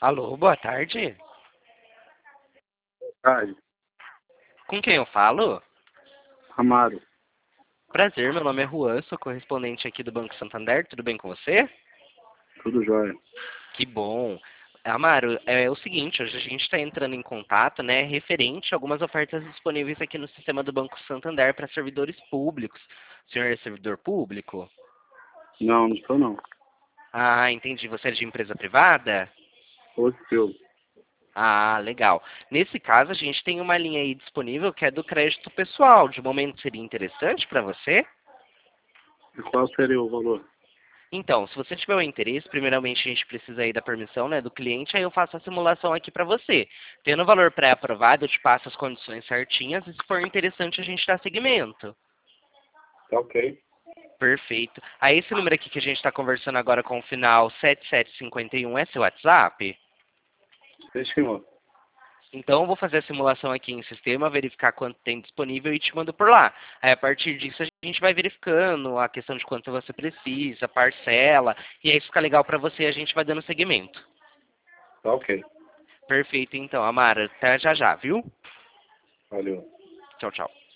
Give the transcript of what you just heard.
Alô, boa tarde. Tarde. Com quem eu falo? Amaro. Prazer, meu nome é Juan, sou correspondente aqui do Banco Santander. Tudo bem com você? Tudo jóia. Que bom. Amaro, é o seguinte, hoje a gente está entrando em contato, né, referente a algumas ofertas disponíveis aqui no sistema do Banco Santander para servidores públicos. O senhor é servidor público? Não, não sou não. Ah, entendi. Você é de empresa privada? Outro seu. Ah, legal. Nesse caso, a gente tem uma linha aí disponível que é do crédito pessoal. De momento seria interessante para você? E qual seria o valor? Então, se você tiver o interesse, primeiramente a gente precisa aí da permissão, né, do cliente, aí eu faço a simulação aqui para você. Tendo o valor pré-aprovado, eu te passo as condições certinhas e se for interessante a gente dá seguimento. Tá ok. Perfeito. Aí esse número aqui que a gente está conversando agora com o final 7751 é seu WhatsApp? Sim, senhor. Então eu vou fazer a simulação aqui em sistema, verificar quanto tem disponível e te mando por lá. Aí a partir disso a gente vai verificando a questão de quanto você precisa, parcela, e aí se ficar legal para você a gente vai dando seguimento. Tá ok. Perfeito, então, Amara. Até já já, viu? Valeu. Tchau, tchau.